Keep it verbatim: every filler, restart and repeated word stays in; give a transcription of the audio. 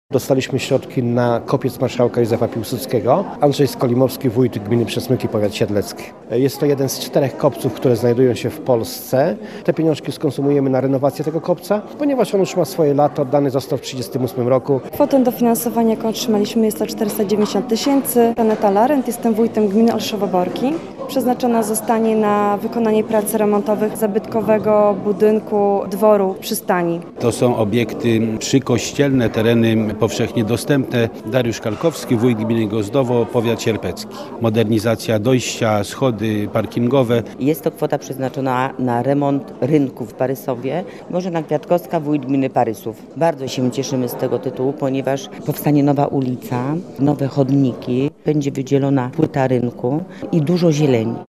Dostaliśmy środki na kopiec marszałka Józefa Piłsudskiego. Andrzej Skolimowski, wójt gminy Przesmyki, powiat siedlecki. Jest to jeden z czterech kopców, które znajdują się w Polsce. Te pieniążki skonsumujemy na renowację tego kopca, ponieważ on już ma swoje lata, oddany został w tysiąc dziewięćset trzydziestym ósmym roku. Kwotę dofinansowania, jaką otrzymaliśmy, jest to czterysta dziewięćdziesiąt tysięcy. Aneta Larent, jestem wójtem gminy Olszowo-Borki. Przeznaczona zostanie na wykonanie prac remontowych zabytkowego budynku dworu przystani. To są obiekty przykościelne, tereny powszechnie dostępne. Dariusz Kalkowski, wójt gminy Gozdowo, powiat sierpecki. Modernizacja dojścia, schody parkingowe. Jest to kwota przeznaczona na remont rynku w Parysowie. Bożena Kwiatkowska, wójt gminy Parysów. Bardzo się cieszymy z tego tytułu, ponieważ powstanie nowa ulica, nowe chodniki, będzie wydzielona płyta rynku i dużo zieleni.